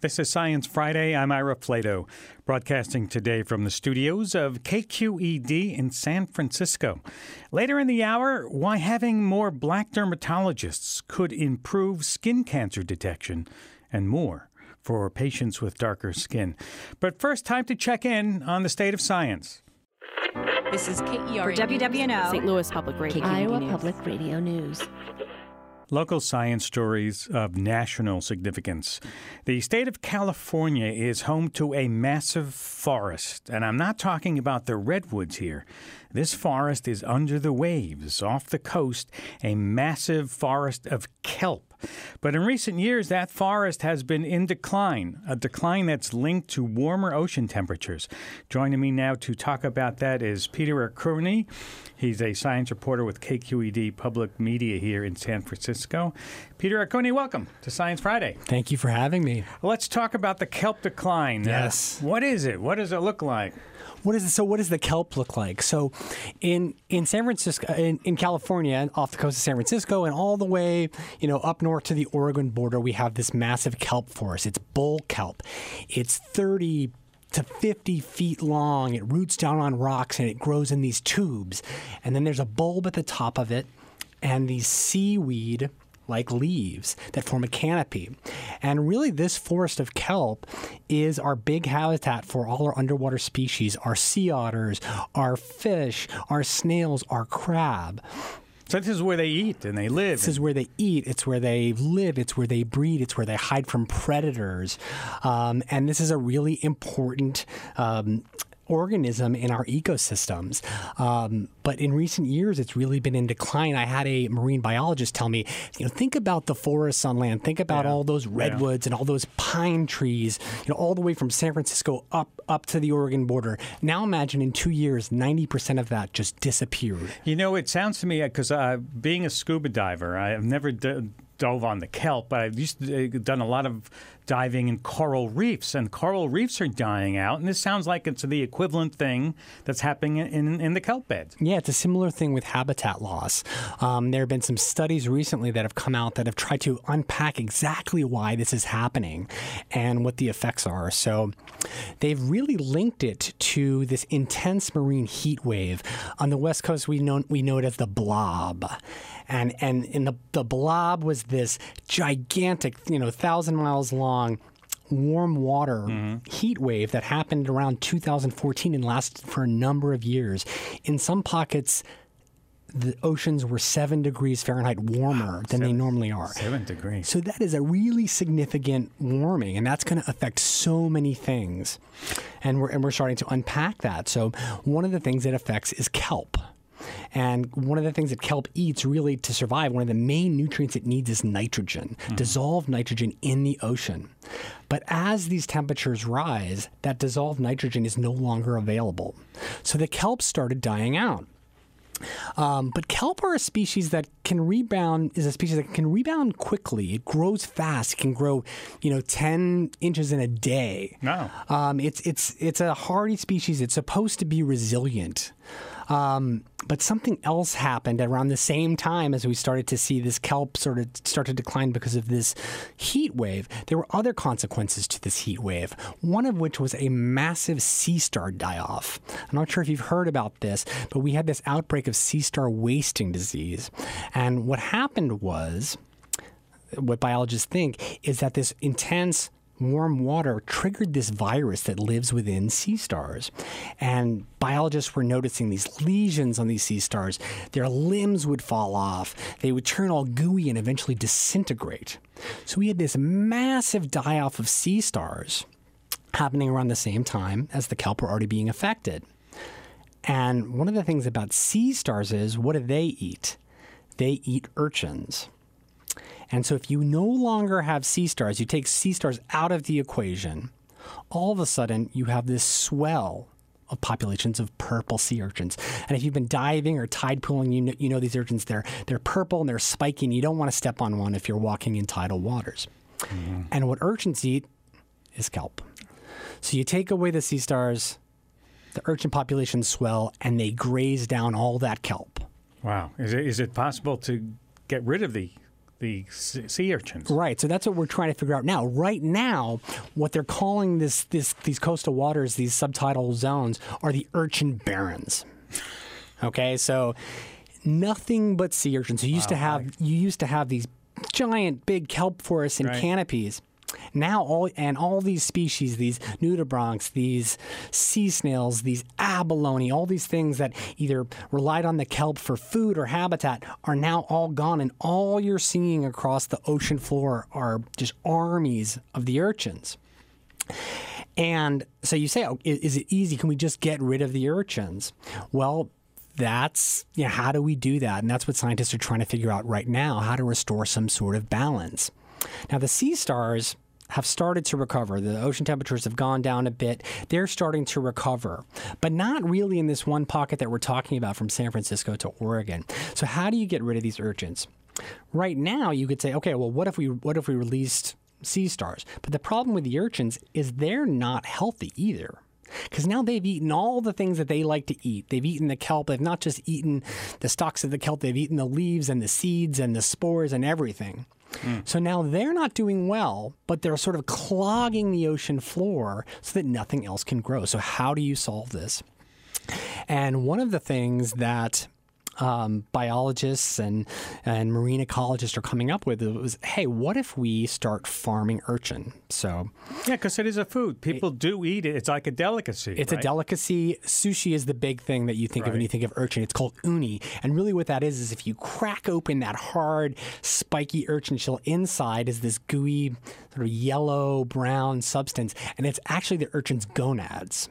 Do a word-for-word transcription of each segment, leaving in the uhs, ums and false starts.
This is Science Friday. I'm Ira Flato, broadcasting today from the studios of K Q E D in San Francisco. Later in the hour, why having more black dermatologists could improve skin cancer detection and more for patients with darker skin. But first, time to check in on the state of science. This is K E R For W W N O, Saint Louis Public Radio, Iowa News. Public Radio News. Local science stories of national significance. The state of California is home to a massive forest, and I'm not talking about the redwoods here. This forest is under the waves, off the coast, a massive forest of kelp. But in recent years, that forest has been in decline, a decline that's linked to warmer ocean temperatures. Joining me now to talk about that is Peter Arconi. He's a science reporter with K Q E D Public Media here in San Francisco. Peter Arconi, welcome to Science Friday. Thank you for having me. Let's talk about the kelp decline. Yes. Uh, what is it? What does it look like? What is it? So what does the kelp look like? So in in San Francisco, in, in California, off the coast of San Francisco and all the way, you know, up north to the Oregon border, we have this massive kelp forest. It's bull kelp. It's thirty to fifty feet long. It roots down on rocks and it grows in these tubes. And then there's a bulb at the top of it and these seaweed like leaves that form a canopy. And really this forest of kelp is our big habitat for all our underwater species, our sea otters, our fish, our snails, our crab. So this is where they eat and they live. This is where they eat. It's where they live. It's where they breed. It's where they hide from predators. Um, and this is a really important um, organism in our ecosystems. Um, but in recent years, it's really been in decline. I had a marine biologist tell me, you know, think about the forests on land. Think about yeah. all those redwoods yeah. and all those pine trees, you know, all the way from San Francisco up, up to the Oregon border. Now imagine in two years, ninety percent of that just disappeared. You know, it sounds to me, because uh, being a scuba diver, I've never d- dove on the kelp, but I've used to, uh, done a lot of diving in coral reefs, and coral reefs are dying out, and this sounds like it's the equivalent thing that's happening in, in the kelp beds. Yeah, it's a similar thing with habitat loss. Um, there have been some studies recently that have come out that have tried to unpack exactly why this is happening and what the effects are. So they've really linked it to this intense marine heat wave. On the West Coast, we know, we know it as the blob. And and in the the blob was this gigantic, you know, thousand miles long warm water mm-hmm. heat wave that happened around two thousand fourteen and lasted for a number of years. In some pockets, the oceans were seven degrees Fahrenheit warmer wow, than seven, they normally are. Seven degrees. So that is a really significant warming, and that's going to affect so many things. And we're and we're starting to unpack that. So one of the things it affects is kelp. And one of the things that kelp eats really to survive, one of the main nutrients it needs is nitrogen, mm-hmm. dissolved nitrogen in the ocean. But as these temperatures rise, that dissolved nitrogen is no longer available. So the kelp started dying out. Um, but kelp are a species that can rebound, is a species that can rebound quickly. It grows fast. It can grow, you know, ten inches in a day. No. Um, it's, it's, it's a hardy species. It's supposed to be resilient. Um, but something else happened around the same time as we started to see this kelp sort of start to decline because of this heat wave. There were other consequences to this heat wave, one of which was a massive sea star die-off. I'm not sure if you've heard about this, but we had this outbreak of sea star wasting disease. And what happened was, what biologists think, is that this intense warm water triggered this virus that lives within sea stars. And biologists were noticing these lesions on these sea stars. Their limbs would fall off. They would turn all gooey and eventually disintegrate. So we had this massive die-off of sea stars happening around the same time as the kelp were already being affected. And one of the things about sea stars is, what do they eat? They eat urchins. And so if you no longer have sea stars, you take sea stars out of the equation, all of a sudden you have this swell of populations of purple sea urchins. And if you've been diving or tide pooling, you know, you know these urchins, they're, they're purple and they're spiky, and you don't want to step on one if you're walking in tidal waters. Mm-hmm. And what urchins eat is kelp. So you take away the sea stars, the urchin populations swell, and they graze down all that kelp. Wow. Is it, is it possible to get rid of the the sea urchins. Right. So that's what we're trying to figure out now. Right now, what they're calling this, this these coastal waters, these subtidal zones, are the urchin barrens. Okay, so nothing but sea urchins. So you used wow, to have right. you used to have these giant, big kelp forests and right. canopies. Now all and all these species, these nudibranchs, these sea snails, these abalone, all these things that either relied on the kelp for food or habitat are now all gone, and all you're seeing across the ocean floor are just armies of the urchins. And so you say, oh, is it easy? Can we just get rid of the urchins? Well, that's, you know, how do we do that? And that's what scientists are trying to figure out right now, how to restore some sort of balance. Now, the sea stars have started to recover. The ocean temperatures have gone down a bit. They're starting to recover, but not really in this one pocket that we're talking about from San Francisco to Oregon. So how do you get rid of these urchins? Right now, you could say, okay, well, what if we what if we released sea stars? But the problem with the urchins is they're not healthy either. Because now they've eaten all the things that they like to eat. They've eaten the kelp. They've not just eaten the stalks of the kelp. They've eaten the leaves and the seeds and the spores and everything. Mm. So now they're not doing well, but they're sort of clogging the ocean floor so that nothing else can grow. So how do you solve this? And one of the things that Um, biologists and, and marine ecologists are coming up with was, hey, what if we start farming urchin? So yeah, because it is a food. People it, do eat it. It's like a delicacy. It's right? a delicacy. Sushi is the big thing that you think right. of when you think of urchin. It's called uni. And really what that is is if you crack open that hard, spiky urchin shell, inside is this gooey, sort of yellow-brown substance, and it's actually the urchin's gonads.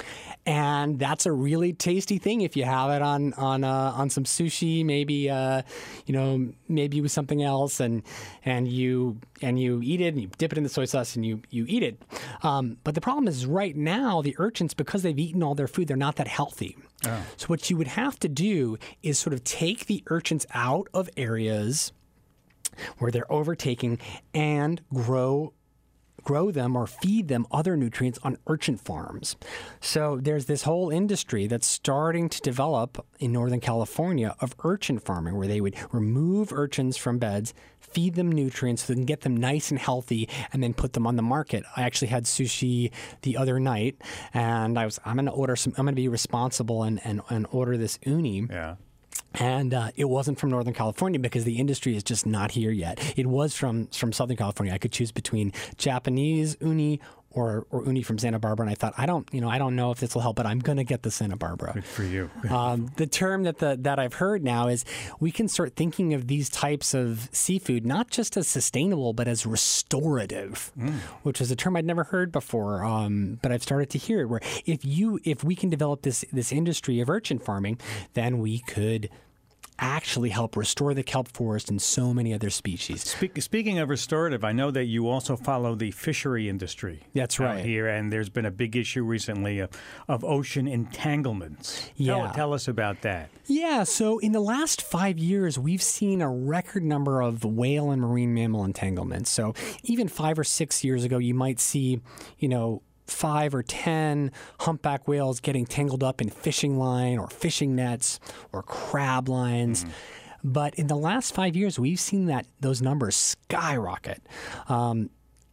And that's a really tasty thing if you have it on on uh, on some sushi, maybe uh, you know maybe with something else, and and you and you eat it and you dip it in the soy sauce and you you eat it. Um, but the problem is right now the urchins, because they've eaten all their food, they're not that healthy. Oh. So what you would have to do is sort of take the urchins out of areas where they're overtaking and grow. grow them or feed them other nutrients on urchin farms. So there's this whole industry that's starting to develop in Northern California of urchin farming, where they would remove urchins from beds, feed them nutrients so they can get them nice and healthy, and then put them on the market. I actually had sushi the other night, and I was I'm going to order some. I'm going to be responsible and, and and order this uni. Yeah. And uh, it wasn't from Northern California because the industry is just not here yet. It was from, from Southern California. I could choose between Japanese uni or, or uni from Santa Barbara, and I thought, I don't, you know, I don't know if this will help, but I'm going to get the Santa Barbara. Good for you. um, the term that the, that I've heard now is we can start thinking of these types of seafood not just as sustainable, but as restorative, mm. which is a term I'd never heard before. Um, but I've started to hear it. Where if you if we can develop this this industry of urchin farming, then we could actually help restore the kelp forest and so many other species. Speak, speaking of restorative, I know that you also follow the fishery industry. That's right. Out here, and there's been a big issue recently of, of ocean entanglements. Yeah. Tell, tell us about that. Yeah, so in the last five years, we've seen a record number of whale and marine mammal entanglements. So even five or six years ago, you might see, you know, five or ten humpback whales getting tangled up in fishing line or fishing nets or crab lines. Mm-hmm. But in the last five years, we've seen that those numbers skyrocket. Um,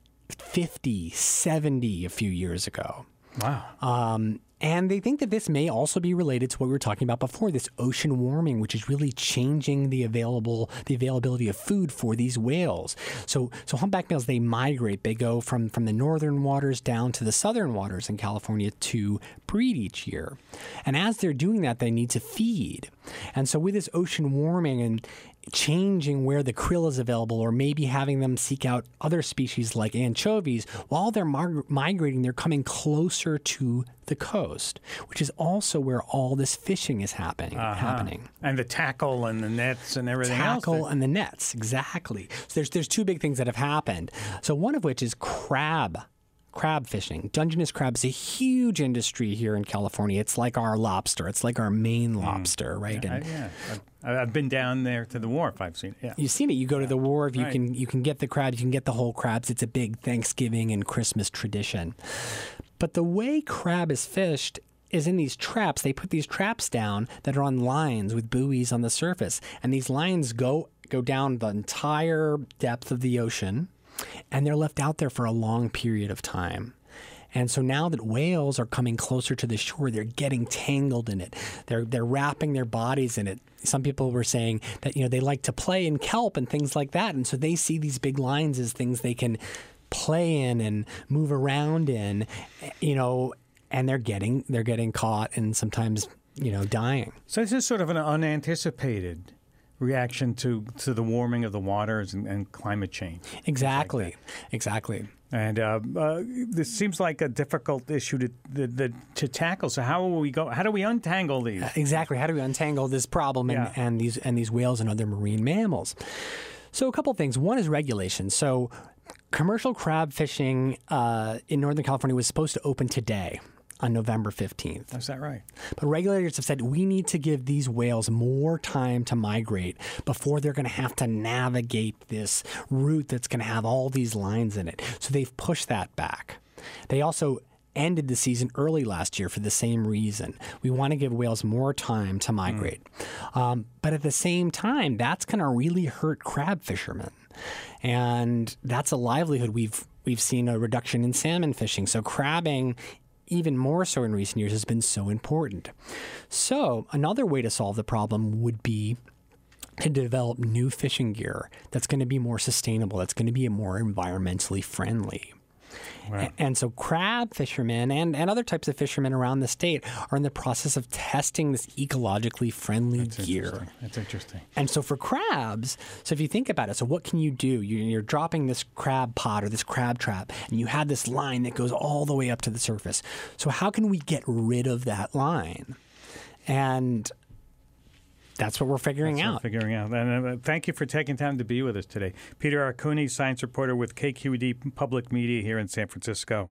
fifty, seventy a few years ago. Wow. Um, and they think that this may also be related to what we were talking about before, this ocean warming, which is really changing the available the availability of food for these whales. So so humpback whales, they migrate. They go from, from the northern waters down to the southern waters in California to breed each year. And as they're doing that, they need to feed. And so with this ocean warming and changing where the krill is available, or maybe having them seek out other species like anchovies, while they're mar- migrating, they're coming closer to the coast, which is also where all this fishing is happening. Uh-huh. happening. And the tackle and the nets and everything tackle else. Tackle and the nets, exactly. So there's there's two big things that have happened. So one of which is crab. Crab fishing. Dungeness crab is a huge industry here in California. It's like our lobster. It's like our Maine lobster, mm. right? Yeah, and I, yeah. I've, I've been down there to the wharf. I've seen it. Yeah. You've seen it. You go to the wharf. You right. can you can get the crabs. You can get the whole crabs. It's a big Thanksgiving and Christmas tradition. But the way crab is fished is in these traps. They put these traps down that are on lines with buoys on the surface, and these lines go go down the entire depth of the ocean, and they're left out there for a long period of time. And so now that whales are coming closer to the shore, they're getting tangled in it. They're they're wrapping their bodies in it. Some people were saying that, you know, they like to play in kelp and things like that. And so they see these big lines as things they can play in and move around in, you know, and they're getting they're getting caught and sometimes, you know, dying. So this is sort of an unanticipated reaction to, to the warming of the waters and, and climate change. Exactly. Like exactly. And uh, uh, this seems like a difficult issue to, to to tackle. So how will we go? How do we untangle these? Exactly. How do we untangle this problem and, Yeah. and these and these whales and other marine mammals? So a couple things. One is regulation. So commercial crab fishing uh, in Northern California was supposed to open today on November fifteenth. Is that right? But regulators have said we need to give these whales more time to migrate before they're going to have to navigate this route that's going to have all these lines in it. So they've pushed that back. They also ended the season early last year for the same reason. We want to give whales more time to migrate. Mm. Um, but at the same time, that's going to really hurt crab fishermen. And that's a livelihood. We've we've seen a reduction in salmon fishing. So crabbing, even more so in recent years, has been so important. So another way to solve the problem would be to develop new fishing gear that's going to be more sustainable, that's going to be more environmentally friendly. Wow. And so crab fishermen and, and other types of fishermen around the state are in the process of testing this ecologically friendly That's gear. interesting. That's interesting. And so for crabs, so if you think about it, so what can you do? You- You're dropping this crab pot or this crab trap, and you have this line that goes all the way up to the surface. So how can we get rid of that line? And that's what we're figuring That's what out. we're figuring out. And uh, thank you for taking time to be with us today. Peter Arcuni, science reporter with K Q E D Public Media here in San Francisco.